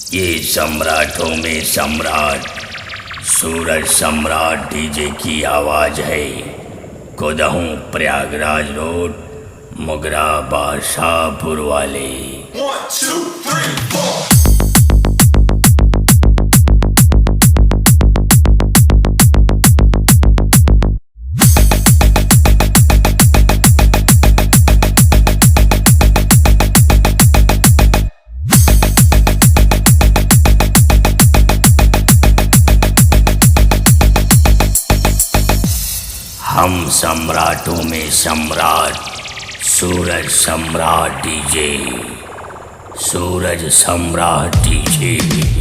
ये सम्राटों में सम्राट सूरज सम्राट डीजे की आवाज है। कोदहूँ प्रयागराज रोड मुगरा बादशाहपुर वाले। 1 2 3 4 हम सम्राटों में सम्राट सूरज सम्राट डीजे, सूरज सम्राट डीजे।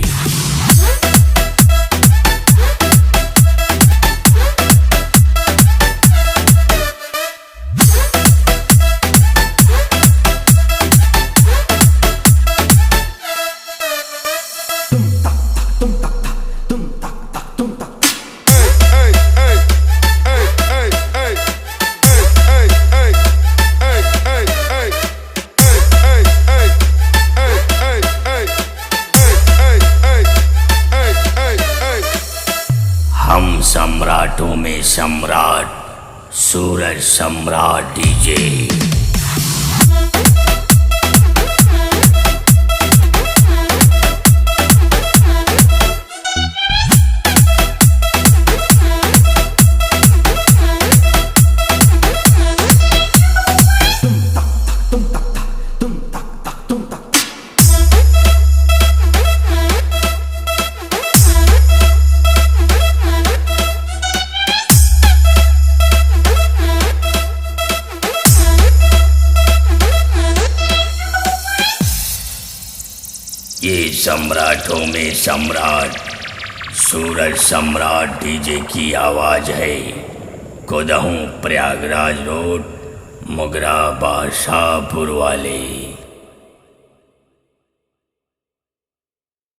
हम सम्राटों में सम्राट सूरज सम्राट डीजे। ये सम्राटों में सम्राट सूरज सम्राट डीजे की आवाज है। कोदहूँ प्रयागराज रोड मुगरा बादशाहपुर वाले।